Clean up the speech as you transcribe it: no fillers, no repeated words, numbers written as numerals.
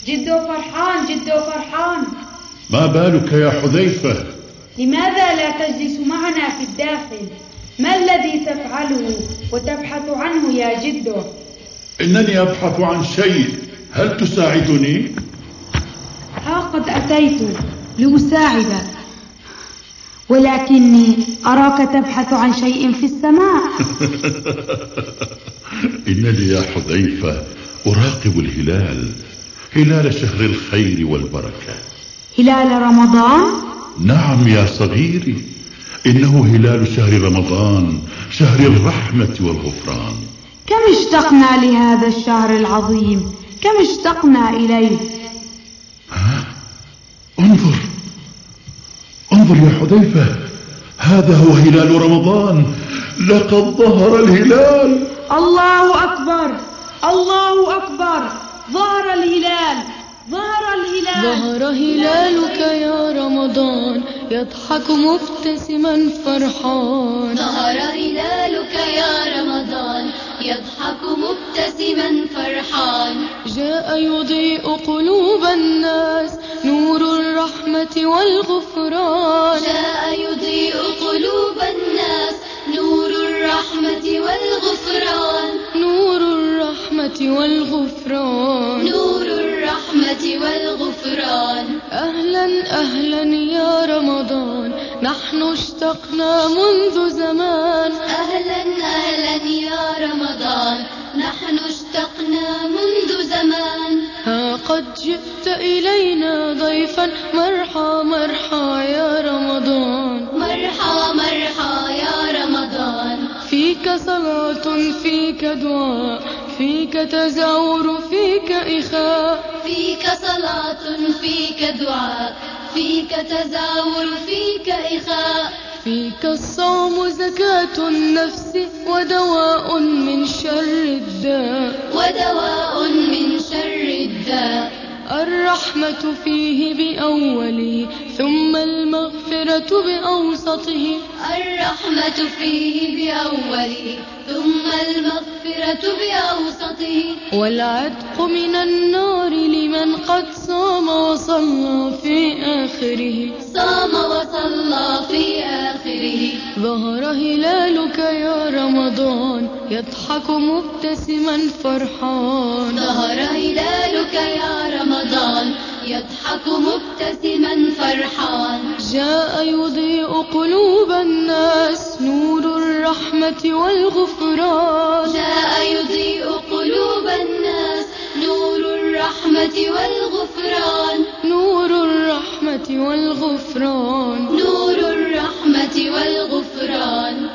جدو فرحان، جدو فرحان. ما بالك يا حذيفة؟ لماذا لا تجلس معنا في الداخل؟ ما الذي تفعله وتبحث عنه يا جدو؟ إنني أبحث عن شيء، هل تساعدني؟ ها قد أتيت لأساعدك، ولكني أراك تبحث عن شيء في السماء. إنني يا حذيفة أراقب الهلال، هلال شهر الخير والبركة. هلال رمضان؟ نعم يا صغيري، إنه هلال شهر رمضان، شهر الرحمة والغفران. كم اشتقنا لهذا الشهر العظيم، كم اشتقنا إليه. انظر يا حذيفة، هذا هو هلال رمضان، لقد ظهر الهلال. الله أكبر، الله أكبر، ظهر الهلال، ظهر الهلال. ظهر هلالك يا رمضان، يضحك مبتسما فرحان. ظهر هلالك يا رمضان، يضحك مبتسما فرحان. جاء يضيء قلوب الناس، نور الرحمة والغفران. جاء يضيء قلوب الناس، نور الرحمة والغفران. نور الرحمة والغفران. نور الرحمة والغفران. أهلا أهلا يا رمضان، نحن اشتقنا منذ زمان. أهلا أهلا يا رمضان، نحن اشتقنا منذ زمان. ها قد جئت إلينا ضيفا، مرحى مرحى يا رمضان. مرحى مرحى يا رمضان. فيك صلاة، فيك دعاء، فيك تزاور، فيك إخاء. فيك صلاة، فيك دعاء، فيك تزاور، فيك إخاء. فيك الصوم زكاة النفس، ودواء من شر الداء. ودواء من شر الداء. الرحمة فيه بأوله، ثم المغفرة بأوسطه. الرحمة فيه بأوله، ثم المغفرة بأوسطه. والعتق من النار لمن قد صام وصلى في آخره. صام وصلى في آخره. ظهر هلالك يا رمضان، يضحك مبتسما فرحان. ظهر هلالك يا رمضان، يضحك مبتسما فرحان. جاء يضيء قلوب الناس، نور الرحمة والغفران. جاء يضيء قلوب الناس، نور الرحمة والغفران. نور الرحمة والغفران. نور الرحمة والغفران.